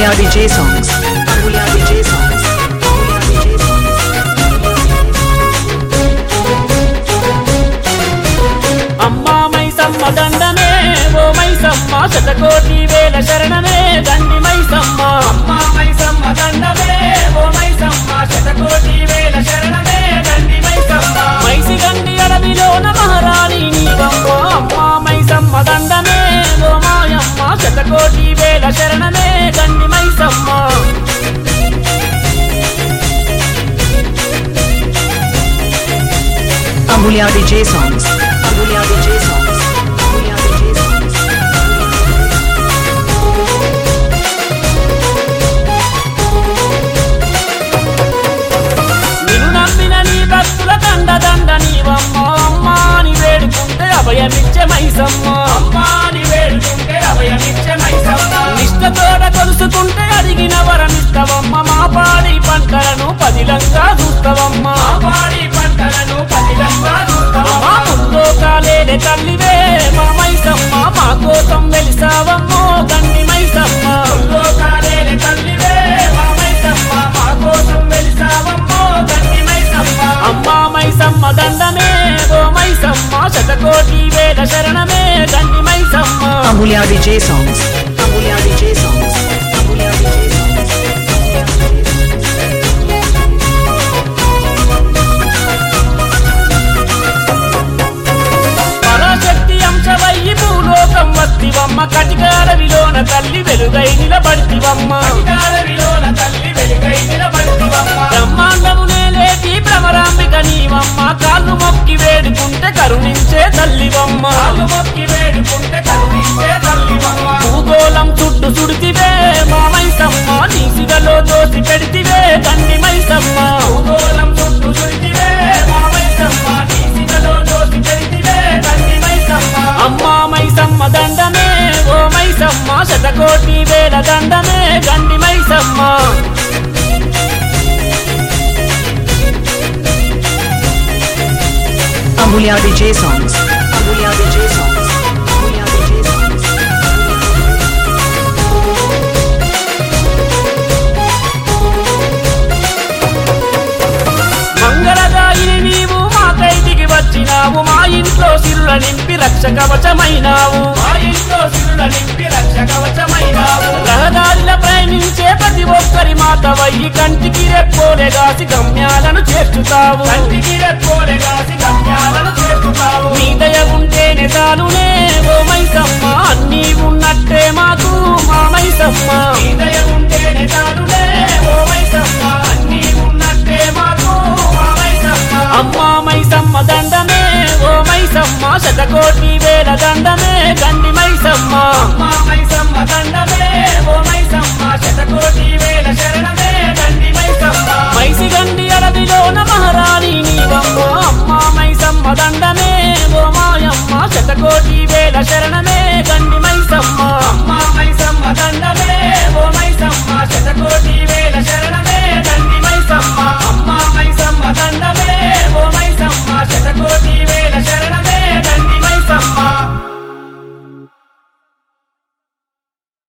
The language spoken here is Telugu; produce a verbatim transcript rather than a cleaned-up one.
Ambulia D J songs. Ambulia D J songs. Ambulia D J songs. అమ్మా మైసమ్మ దండమే ఓ మైసమ్మ శతకోటి వేల శరణమే దండి మైసమ్మ. అమ్మా మైసమ్మ దండమే ఓ మైసమ్మ శతకోటి వేల శరణమే దండి మైసమ్మ. మైసి గండి అడవిలోన మహారాణి నీవమ్మ. అమ్మా మైసమ్మ దండమే ఓ మాయమ్మ శతకోటి వేల శరణమే దండి Maisamma. Ambulia D J songs. Ambulia D J songs. Ambulia D J songs. నిన్ను నమ్మిన నీ భక్తుల దండ దండ నీవమ్మ. అమ్మాని వేడుకుంటే అభయమిచ్చే మైసమ్మ. అమ్మాని వేడుకుంటే అభయమిచ్చే మైసమ్మ. నిష్టతోడ కొలుసుకుంటే అడిగిన వరమిస్తవమ్మ. మా పాడి పంటలను పదిలంగా చూస్తవమ్మ. మా పాడి పంటలను పదిలంగా చూస్తవమ్మ. ముందో కాలేలే తల్లివే మా మైసమ్మ. మా కోసం వెలిసావమ్మో గండి మైసమ్మ. ముందో కాలేలే తల్లివే మా మైసమ్మ. మా కోసం వెలిసావమ్మో గండి మైసమ్మ. అమ్మా మైసమ్మ దండమే ఓ మైసమ్మ శతకోటి వేల శరణమే గండి Maisamma. Ambulia D J songs. Ambulia D J songs. Ambulia D J songs. Parashakti అంశవయ్యి భూలోకం వస్తివమ్మ. కటికాల విలోన తల్లి వెలుగై నిలబడితివమ్మ. బ్రహ్మాండమునే లేటి భ్రమరాంబిక నీవమ్మ. కాళ్ళు మొక్కి వేడుకుంటే కరుణించే తల్లివమ్మ. భూగోళం చుట్టూ సుడితివే మా మైసమ్మ. నీ సిగలో దోసి పెడితివే తండ్రి మైసమ్మ. భూగోళం చుట్టూ సుడితివే మా మైసమ్మ. నీ సిగలో దోసి పెడితివే తండ్రి మైసమ్మ. అమ్మా మైసమ్మ దండమే ఓ మైసమ్మ శతకోటి వేల దండమే గండి Maisamma. Ambulia D J songs. Ambulia D J songs. Ambulia D J songs. మంగళదాయిని నీవు మా కైటికి వచ్చినావు. మా ఇంట్లో సిరుల నింపి రక్ష కవచమైనావు. మా ఇంట్లో సిరుల నింపి రక్ష కవచమైనావు. రహదారిల ప్రయాణించే ప్రతి ఒక్కరి మాతవయ్యి కంటికి రెప్పోలే గాసి గమ్యాలను చేర్చుతావు. కంటికి రెప్పోలే గాసి గమ్యాలను చేర్చుతావు. నీ దయ ఉంటేనే చాలునే ఓ మైసమ్మ. అన్నీ ఉన్నట్టే మాకు మా మైసమ్మ. నీ దయ ఉంటేనే